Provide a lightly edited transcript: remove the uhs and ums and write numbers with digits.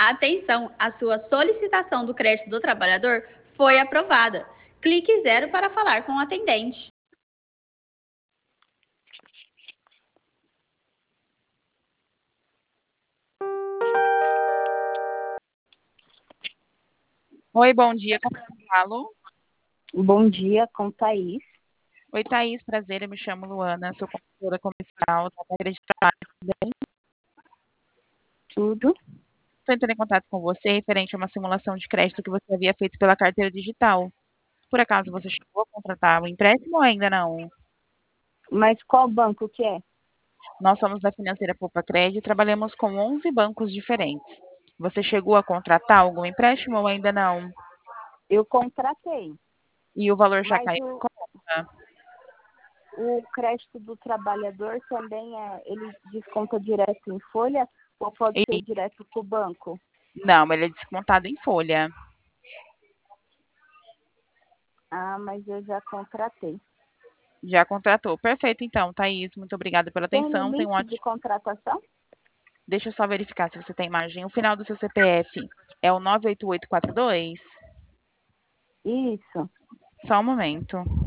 Atenção, a sua solicitação do crédito do trabalhador foi aprovada. Clique 0 para falar com o atendente. Oi, bom dia, como eu falo? Bom dia, com Thaís. Oi, Thaís, prazer, eu me chamo Luana, sou consultora comercial da carteira de trabalho. Tudo? Estou entrando em contato com você referente a uma simulação de crédito que você havia feito pela carteira digital. Por acaso você chegou a contratar o empréstimo ou ainda não? Mas qual banco que é? Nós somos da Financeira Poupa Crédito e trabalhamos com 11 bancos diferentes. Você chegou a contratar algum empréstimo ou ainda não? Eu contratei, E o valor já mas caiu em conta? o crédito do trabalhador também ele desconta direto em folha ou pode ser E, direto para o banco? não, ele é descontado em folha. Ah, mas eu já contratei. Já contratou. Perfeito, então, Thaís. Muito obrigada pela Tem atenção. Tenha um limite de ótimo. contratação? Deixa eu só verificar se você tem imagem. O final do seu CPF é o 98842? Isso. Só um momento.